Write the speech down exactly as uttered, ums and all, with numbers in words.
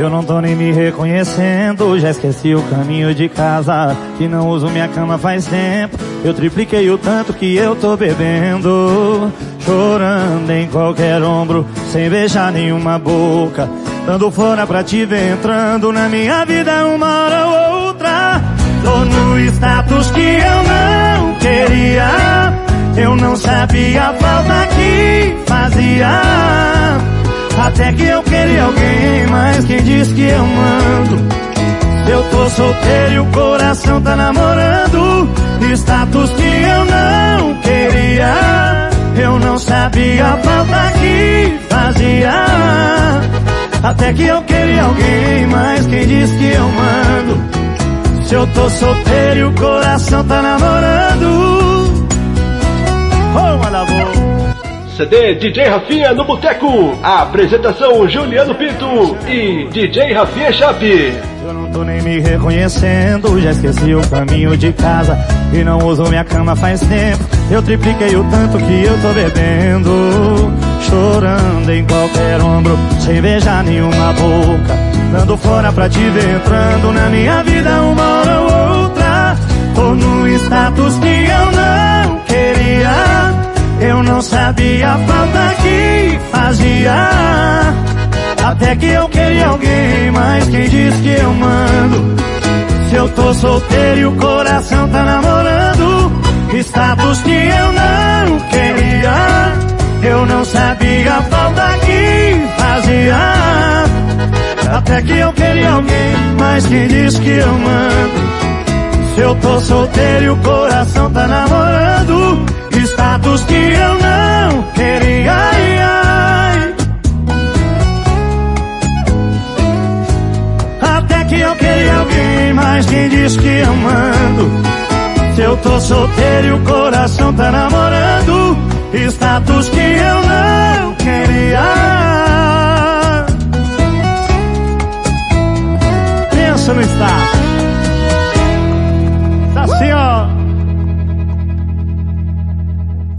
Eu não tô nem me reconhecendo, já esqueci o caminho de casa, que não uso minha cama faz tempo. Eu tripliquei o tanto que eu tô bebendo, chorando em qualquer ombro, sem beijar nenhuma boca, dando fora pra te ver entrando na minha vida uma hora ou outra. Tô no status que eu não queria, eu não sabia a falta que fazia. Até que eu queria alguém, mas quem diz que eu mando? Se eu tô solteiro e o coração tá namorando, status que eu não queria, eu não sabia a falta que fazia. Até que eu queria alguém, mas quem diz que eu mando? Se eu tô solteiro e o coração tá namorando. Oh, manda boa. C D D J Rafinha no Boteco. A apresentação Juliano Pinto e D J Rafinha Chape. Eu não tô nem me reconhecendo, já esqueci o caminho de casa e não uso minha cama faz tempo. Eu tripliquei o tanto que eu tô bebendo, chorando em qualquer ombro, sem beijar nenhuma boca, dando fora pra te ver entrando na minha vida uma hora ou outra. Tô no status que eu não queria, eu não sabia a falta que fazia. Até que eu queria alguém, mas quem diz que eu mando? Se eu tô solteiro e o coração tá namorando, status que eu não queria, eu não sabia a falta que fazia. Até que eu queria alguém, mas quem diz que eu mando? Se eu tô solteiro e o coração tá namorando, status que eu não queria. Ai, ai. Até que eu queria alguém, mas quem diz que eu mando? Se eu tô solteiro e o coração tá namorando, status que eu não queria. Pensa no status.